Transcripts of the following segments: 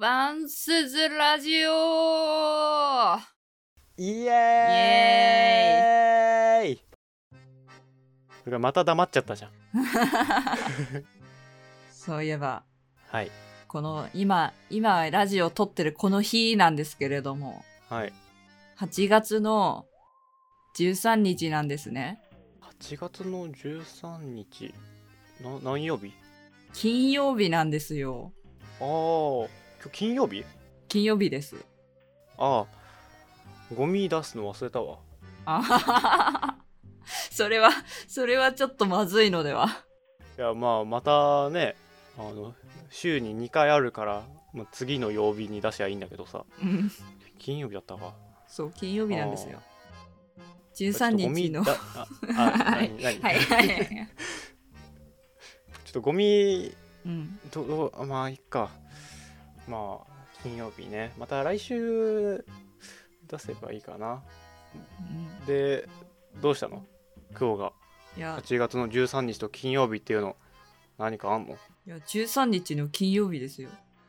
ワンスズラジオイエーイ。それがまた黙っちゃったじゃん。 そういえば、 はい。 この今ラジオを撮ってるこの日なんですけれども、 はい。 8月の13日なんですね。 8月の13日。何曜日？ 金曜日なんですよ。 ああ、今日金曜日？ 金曜日です。 ああ、ゴミ出すの忘れたわ。 あははは。それはちょっとまずいのでは。 いや、またね、週に2回あるから、次の曜日に出しゃいいんだけどさ。金曜日だったわ。 そう、金曜日なんですよ。13 ちょっとゴミ日の。 だ何はいはいはい。 ちょっとゴミうん。 まあいっか。金曜日ね。また来週出せばいいかな。で、どうしたの？今日がいや、 8月の13日と金曜日っていうの何かあんの？ 13日の金曜日ですよ。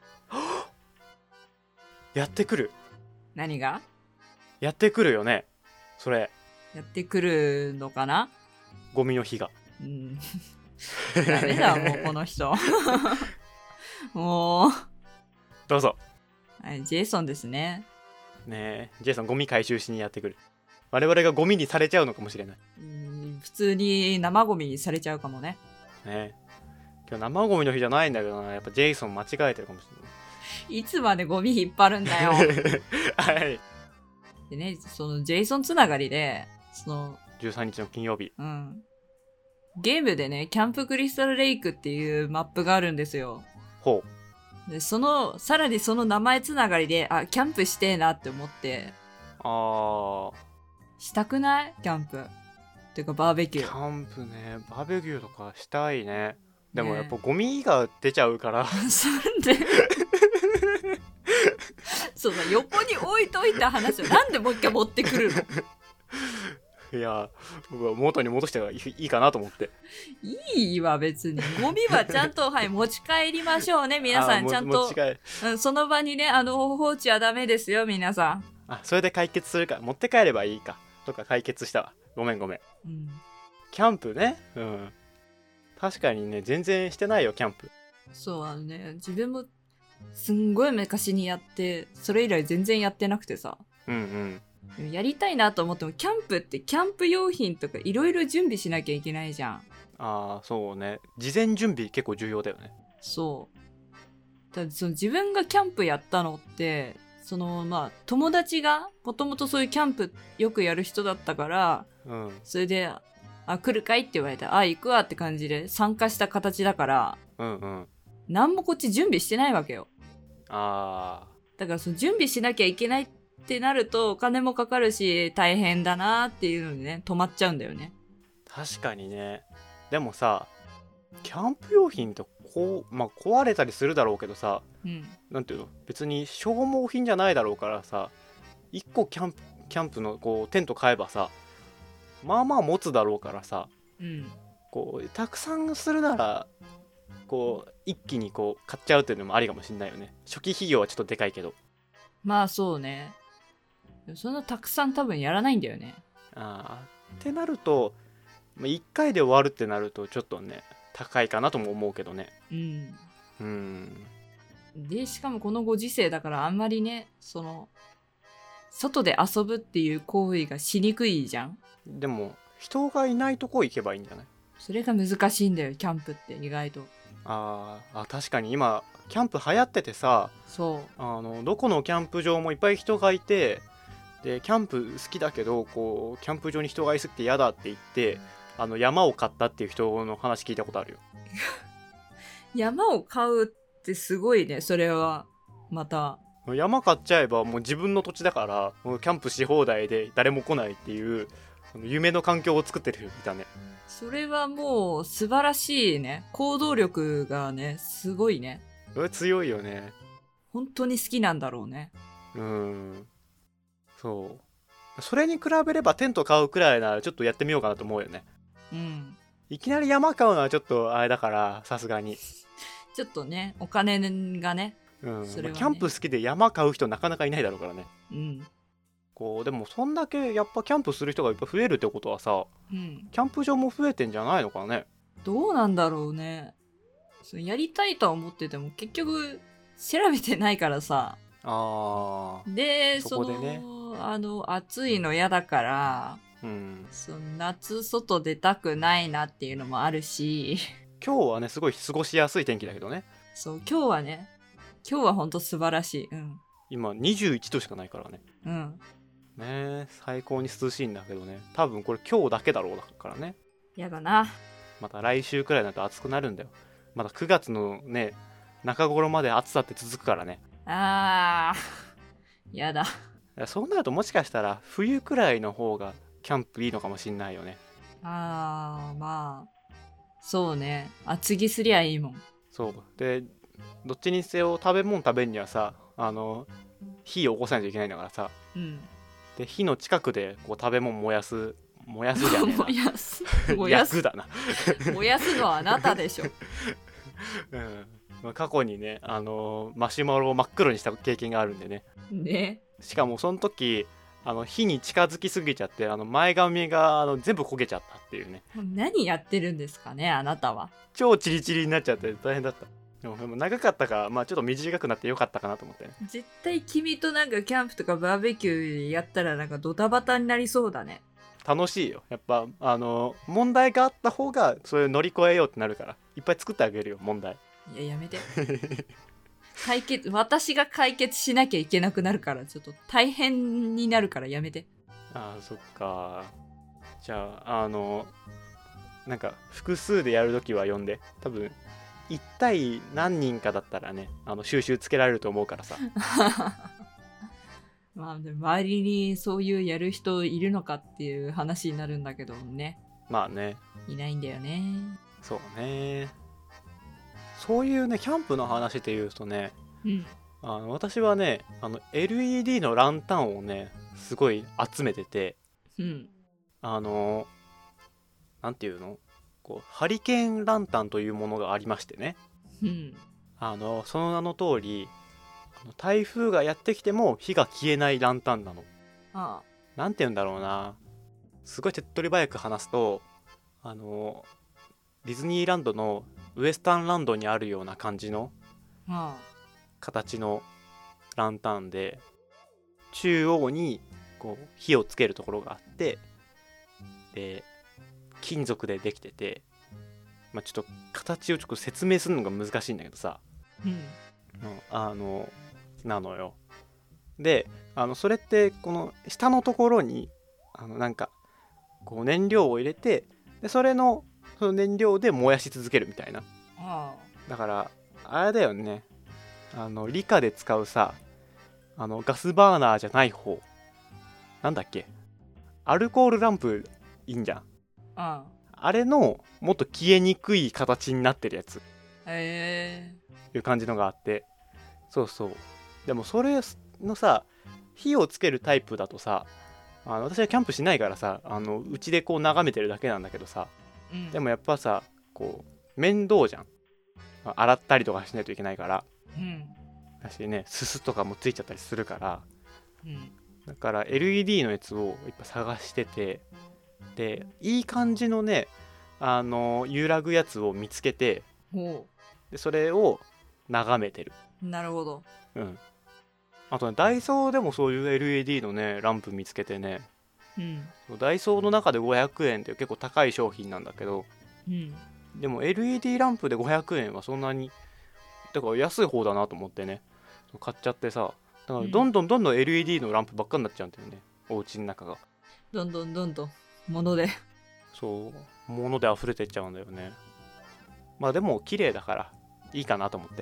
やってくる。 何が？ やってくるよね。それ。 やってくるのかな？ ゴミの日が。 うん。ダメだ、もうこの人。もう。 どうぞ。 はい、ジェイソンですね。 ねえ、ジェイソンゴミ回収しにやってくる。我々がゴミにされちゃうのかもしれない。 普通に生ゴミにされちゃうかもね。 ねえ。今日生ゴミの日じゃないんだけどな。やっぱジェイソン間違えてるかもしれない。 いつまでゴミ引っ張るんだよ。 はい。 でね、そのジェイソンつながりで、 13日の金曜日。 うん。ゲームでね、キャンプクリスタルレイクっていうマップがあるんですよ。 ほう。 で、さらにその名前つながりで、キャンプしてえなって思って、したくない？キャンプ。てかバーベキュー。 キャンプね、バーベキューとかしたいね。でもやっぱゴミが出ちゃうから。 そんでその横に置いといた話をなんでもう一回持ってくるの？ いや、元に戻してはいいかなと思って。 いいわ、別に。ゴミはちゃんと、はい、持ち帰りましょうね、皆さん。ちゃんと、その場にね、放置はダメですよ、皆さん。 それで解決するから、持って帰ればいいか。とか解決したわ。ごめん。 うん、 キャンプね。うん。確かにね、全然してないよ、キャンプ。 そう、自分も、すんごい昔にやって、それ以来全然やってなくてさ。やりたいなと思っても、キャンプってキャンプ用品とかいろいろ準備しなきゃいけないじゃん。 そうね。事前準備結構重要だよね。 そう。だその自分がキャンプやったのって、友達がもともとそういうキャンプよくやる人だったから、それで、来るかいって言われたら、行くわって感じで参加した形だから、何もこっち準備してないわけよ。だからその準備しなきゃいけないってなるとお金もかかるし大変だなっていうのでね、止まっちゃうんだよね。 確かにね。でもさ、キャンプ用品って壊れたりするだろうけどさ、なんていうの、別に消耗品じゃないだろうからさ、1個キャンプのテント買えばさ、まあまあ持つだろうからさ、たくさんするなら一気に買っちゃうっていうのもありかもしんないよね。初期費用はちょっとでかいけど。 まあそうね。そんなたくさん多分やらないんだよね。 ってなると、1回で終わるってなるとちょっとね高いかなとも思うけどね。 でしかもこのご時世だからあんまりね、外で遊ぶっていう行為がしにくいじゃん。 でも人がいないとこ行けばいいんじゃない？ それが難しいんだよ、キャンプって意外と。 確かに今キャンプ流行っててさ、どこのキャンプ場もいっぱい人がいて、でキャンプ好きだけどキャンプ場に人がいすぎて嫌だって言って山を買ったっていう人の話聞いたことあるよ。 山を買うってすごいね。それはまた山買っちゃえばもう自分の土地だからもうキャンプし放題で誰も来ないっていう夢の環境を作ってる人いたね。 それはもう素晴らしいね。行動力がね、すごいね。 強いよね。 本当に好きなんだろうね。 そう。それに比べればテント買うくらいならちょっとやってみようかなと思うよね。いきなり山買うのはちょっとあれだから、さすがにちょっとね、お金がね。 うん、 それはね、 キャンプ好きで山買う人なかなかいないだろうからね。 うん。 こうでもそんだけやっぱキャンプする人がいっぱい増えるってことはさ、 うん、 キャンプ場も増えてんじゃないのかね。 どうなんだろうね。やりたいとは思ってても結局調べてないからさ。で、 そこでね、 暑いの嫌だから、 うん、 夏外出たくないなっていうのもあるし。 今日はねすごい過ごしやすい天気だけどね。 そう、今日はほんと素晴らしい。うん。 今21度しかないからね。 うん。 ね、最高に涼しいんだけどね。多分これ今日だけだろうだからね。 やだな。 また来週くらいになると暑くなるんだよ。まだ9月のね中頃まで暑さって続くからね。 やだ。 そうなるともしかしたら冬くらいの方がキャンプいいのかもしんないよね。 まあそうね、厚着すりゃいいもん。 そうで、どっちにせよ食べ物食べるにはさ、火を起こさないといけないんだからさ、 うん、で火の近くでこう食べ物燃やすじゃねえな焼くだな燃やすのはあなたでしょうん、過去にね、マシュマロを真っ黒にした経験があるんでね。しかもその時火に近づきすぎちゃって前髪が全部焦げちゃったっていうね。 何やってるんですかねあなたは。 超チリチリになっちゃって大変だった。でも長かったから、まあちょっと短くなってよかったかなと思って、ね、 絶対君となんかキャンプとかバーベキューやったらなんかドタバタになりそうだね。 楽しいよやっぱ。問題があった方がそれ乗り越えようってなるから、いっぱい作ってあげるよ問題。 いややめて私が解決しなきゃいけなくなるからちょっと大変になるからやめて。 そっか。じゃあなんか複数でやるときは呼んで、多分1対何人かだったらね収集つけられると思うからさまあでも周りにそういうやる人いるのかっていう話になるんだけどね。 まあね、 いないんだよね。 そうね。そういうねキャンプの話で言うとね、 うん、 私はねLED のランタンをねすごい集めてて、 うん、 なんていうの、こうハリケーンランタンというものがありましてね、 うん、 その名の通り台風がやってきても火が消えないランタンなの。なんて言うんだろうな、すごい手っ取り早く話すとディズニーランドのウエスタンランドにあるような感じの形のランタンで、中央にこう火をつけるところがあって、で金属でできてて、まあ、ちょっと形をちょっと説明するのが難しいんだけどさ、なのよ。でそれってこの下のところになんかこう燃料を入れて、でその燃料で燃やし続けるみたいな。だからあれだよね、理科で使うさガスバーナーじゃない方、なんだっけ、アルコールランプいいんじゃん。あれのもっと消えにくい形になってるやつ、いう感じのがあって、そうそう。でもそれのさ、火をつけるタイプだとさ、私はキャンプしないからさ、うちでこう眺めてるだけなんだけどさ、でもやっぱさこう面倒じゃん、洗ったりとかしないといけないから、だしね、すすとかもついちゃったりするから、だから LED のやつをいっぱい探してて、でいい感じのね揺らぐやつを見つけて、でそれを眺めてる。 なるほど。 あとね、ダイソーでもそういう LED のねランプ見つけてね、ダイソーの中で500円って結構高い商品なんだけど、でも LED ランプで500円はそんなにだから安い方だなと思ってね買っちゃってさ、だからどんどん LED のランプばっかになっちゃうんだよね、お家の中が。 どんどん物で物で溢れてっちゃうんだよね。まあでも綺麗だからいいかなと思って。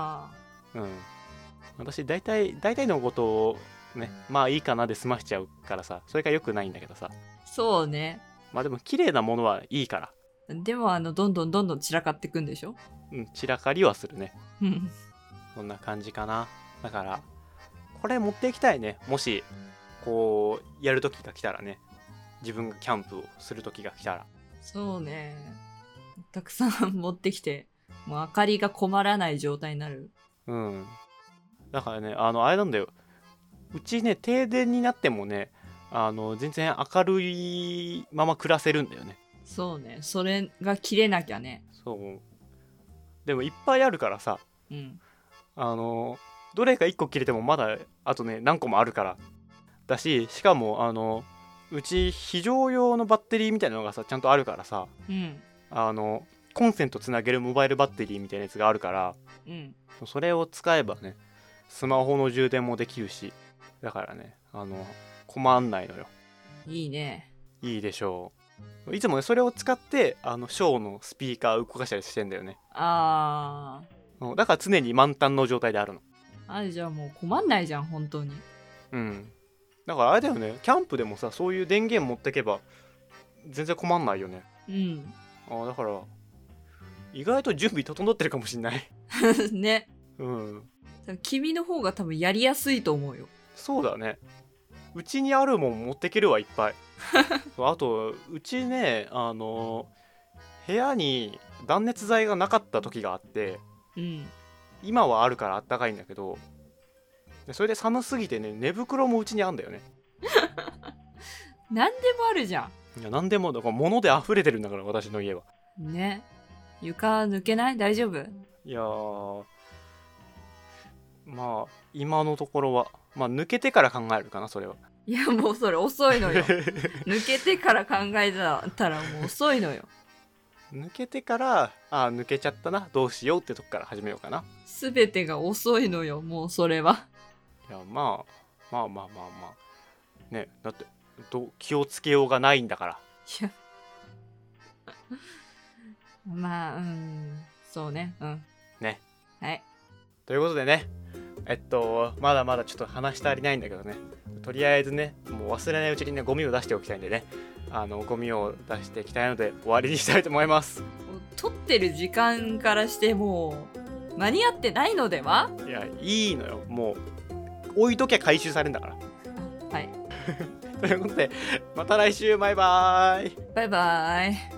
私大体のことをね、まあいいかなで済ましちゃうからさ、それが良くないんだけどさ。 そうね。 まあでも綺麗なものはいいから。 でもどんどん散らかってくんでしょ。 散らかりはするね。そんな感じかな。だからこれ持っていきたいね、もしこうやる時が来たらね、自分がキャンプをする時が来たら。 そうね、たくさん持ってきてもう明かりが困らない状態になる。 だからねあれなんだよ、うちね停電になってもね全然明るいまま暮らせるんだよね。 そうね、それが切れなきゃね。 そうでもいっぱいあるからさ、 うん、 どれか1個切れてもまだあとね何個もあるからだし、しかもうち非常用のバッテリーみたいなのがさちゃんとあるからさ、 うん、 コンセントつなげるモバイルバッテリーみたいなやつがあるから、 うん、 それを使えばねスマホの充電もできるし、だからね困んないのよ。 いいね。 いいでしょう。いつもねそれを使ってショーのスピーカー動かしたりしてんだよね。 あだから常に満タンの状態であるの。 じゃあもう困んないじゃん本当に。 うん。だからあれだよね、キャンプでもさそういう電源持ってけば全然困んないよね。 うん。 だから意外と準備整ってるかもしんないね。 うん。 君の方が多分やりやすいと思うよ。 そうだね。うちにあるもん持ってけるわいっぱいあとうちね部屋に断熱材がなかった時があって、 うん、 今はあるからあったかいんだけど、それで寒すぎてね寝袋もうちにあんだよね何でもあるじゃん。いや何でもだから物で溢れてるんだから私の家はね。床抜けない？大丈夫？ いやーまあ今のところは抜けてから考えるかなそれは。 いやもうそれ遅いのよ抜けてから考えたらもう遅いのよ。 抜けてから抜けちゃったなどうしようってとこから始めようかな。 全てが遅いのよもうそれは。 いやまあね、だって気をつけようがないんだから。 いやまあそうねね。 はい。 ということでねまだまだちょっと話し足りないんだけどね、とりあえずねもう忘れないうちにねゴミを出しておきたいんでねゴミを出していきたいので終わりにしたいと思います。 撮ってる時間からしてもう間に合ってないのでは？ いやいいのよ、もう置いときゃ回収されるんだからはいということでまた来週バイバーイ。 バイバイ。